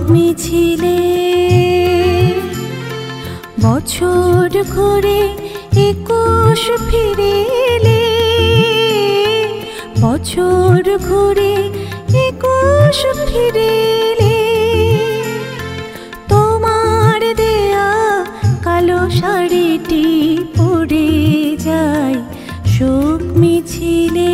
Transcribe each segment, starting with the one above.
মিছিলে বছর ঘুরে 21 ফিরে এলে, বছর ঘুরে 21 ফিরে এলে, তোমার দেয়া কালো শাড়িটি পরে যায় শোক মিছিলে।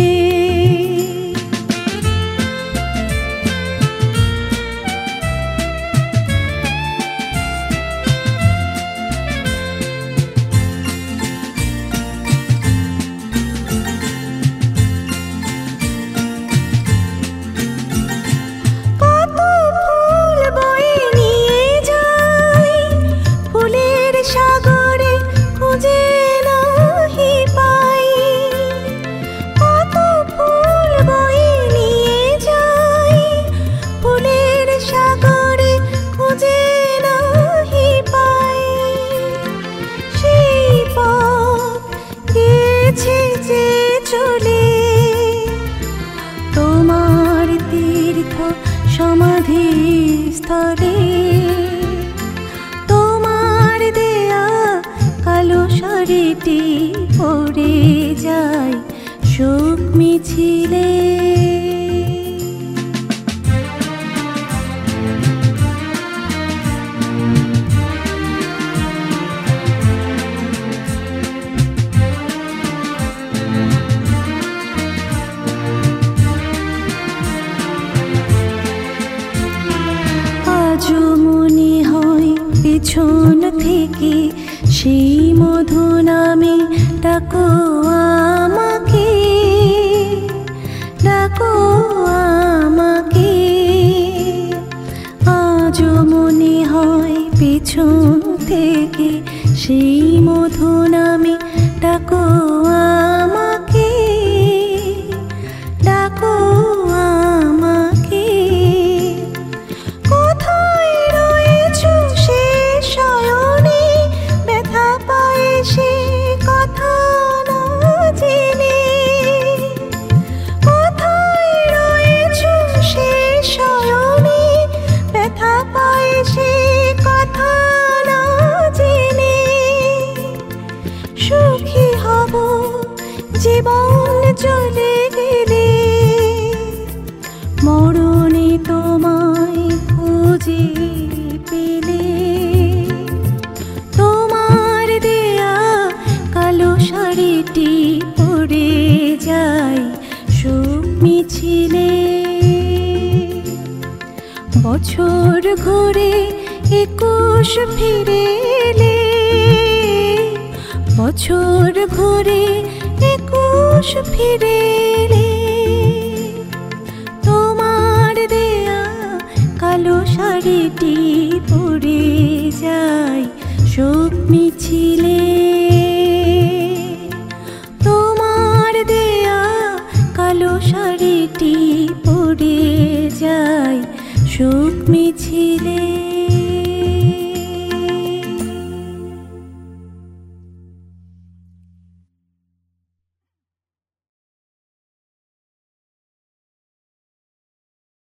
তোমার তীর্থ সমাধি স্থলে তোমার দেয়া কালো শাড়িটি পরে যায় শোক মিছিলে। আজও মনে হয় পেছন থেকে সেই মধু নামে ডাকো আমাকে, ডাকো আমাকে। আজও মনে হয় পেছন থেকে সেই মধু নামে ডাকো আমাকে, ডাকো আমাকে। কোথায় রয়েছো সে শয়নে, ব্যথা পায় সে কথা না জেনে। কোথায় রয়েছো সে শয়নে, ব্যথা পায় সে কথা না জেনে। সুখী হব জীবন চলে গেলে, মরণে তোমায় খুঁজে পেলে। তোমার দেয়া কালো শাড়িটি পরে যায় শোক মিছিলে। বছর ঘুরে 21 ফিরে এলে, বছর ঘুরে 21 ফিরে এলে, তোমার দেয়া কালো শাড়িটি পরে যায় শোক মিছিলে। তোমার দেয়া কালো শাড়িটি পরে যায় শোক